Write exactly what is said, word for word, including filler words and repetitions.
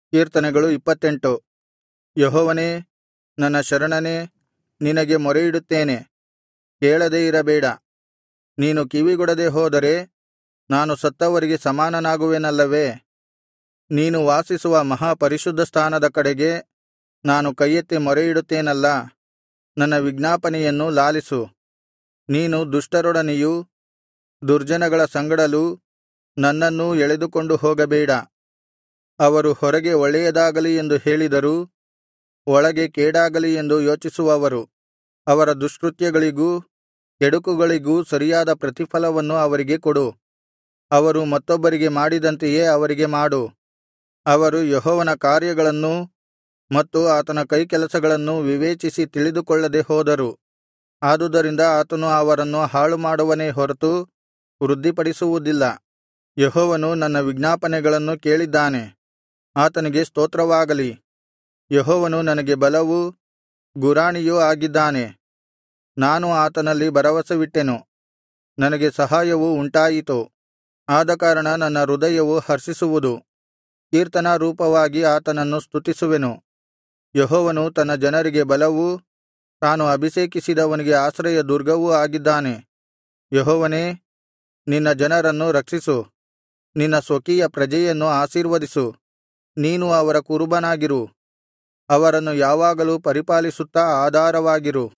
ಕೀರ್ತನೆಗಳು ಇಪ್ಪತ್ತೆಂಟು. ಯೆಹೋವನೇ, ನನ್ನ ಶರಣನೇ, ನಿನಗೆ ಮೊರೆಯಿಡುತ್ತೇನೆ, ಕೇಳದೆ ಇರಬೇಡ. ನೀನು ಕಿವಿಗೊಡದೆ ಹೋದರೆ ನಾನು ಸತ್ತವರಿಗೆ ಸಮಾನನಾಗುವೆನಲ್ಲವೇ? ನೀನು ವಾಸಿಸುವ ಮಹಾಪರಿಶುದ್ಧ ಸ್ಥಾನದ ಕಡೆಗೆ ನಾನು ಕೈಯೆತ್ತಿ ಮೊರೆಯಿಡುತ್ತೇನಲ್ಲಾ, ನನ್ನ ವಿಜ್ಞಾಪನೆಯನ್ನು ಲಾಲಿಸು. ನೀನು ದುಷ್ಟರೊಡನೆಯೂ ದುರ್ಜನಗಳ ಸಂಗಡಲೂ ನನ್ನನ್ನೂ ಎಳೆದುಕೊಂಡು ಹೋಗಬೇಡ. ಅವರು ಹೊರಗೆ ಒಳ್ಳೆಯದಾಗಲಿ ಎಂದು ಹೇಳಿದರೂ ಒಳಗೆ ಕೇಡಾಗಲಿ ಎಂದು ಯೋಚಿಸುವವರು. ಅವರ ದುಷ್ಕೃತ್ಯಗಳಿಗೂ ಕೆಡುಕುಗಳಿಗೂ ಸರಿಯಾದ ಪ್ರತಿಫಲವನ್ನು ಅವರಿಗೆ ಕೊಡು. ಅವರು ಮತ್ತೊಬ್ಬರಿಗೆ ಮಾಡಿದಂತೆಯೇ ಅವರಿಗೆ ಮಾಡು. ಅವರು ಯೆಹೋವನ ಕಾರ್ಯಗಳನ್ನೂ ಮತ್ತು ಆತನ ಕೈಕೆಲಸಗಳನ್ನೂ ವಿವೇಚಿಸಿ ತಿಳಿದುಕೊಳ್ಳದೆ ಹೋದರು. ಆದುದರಿಂದ ಆತನು ಅವರನ್ನು ಹಾಳುಮಾಡುವನೇ ಹೊರತು ವೃದ್ಧಿಪಡಿಸುವುದಿಲ್ಲ. ಯೆಹೋವನು ನನ್ನ ವಿಜ್ಞಾಪನೆಗಳನ್ನು ಕೇಳಿದ್ದಾನೆ, ಆತನಿಗೆ ಸ್ತೋತ್ರವಾಗಲಿ. ಯೆಹೋವನು ನನಗೆ ಬಲವೂ ಗುರಾಣಿಯೂ ಆಗಿದ್ದಾನೆ. ನಾನು ಆತನಲ್ಲಿ ಭರವಸವಿಟ್ಟೆನು, ನನಗೆ ಸಹಾಯವು ಉಂಟಾಯಿತು. ಆದಕಾರಣ ನನ್ನ ಹೃದಯವು ಹರ್ಷಿಸುವುದು, ಕೀರ್ತನಾರೂಪವಾಗಿ ಆತನನ್ನು ಸ್ತುತಿಸುವೆನು. ಯೆಹೋವನು ತನ್ನ ಜನರಿಗೆ ಬಲವೂ ತಾನು ಅಭಿಷೇಕಿಸಿದವನಿಗೆ ಆಶ್ರಯ ದುರ್ಗವೂ ಆಗಿದ್ದಾನೆ. ಯೆಹೋವನೇ, ನಿನ್ನ ಜನರನ್ನು ರಕ್ಷಿಸು, ನಿನ್ನ ಸ್ವಕೀಯ ಪ್ರಜೆಯನ್ನು ಆಶೀರ್ವದಿಸು. ನೀನು ಅವರ ಕುರುಬನಾಗಿರು, ಅವರನ್ನು ಯಾವಾಗಲೂ ಪರಿಪಾಲಿಸುತ್ತಾ ಆಧಾರವಾಗಿರು.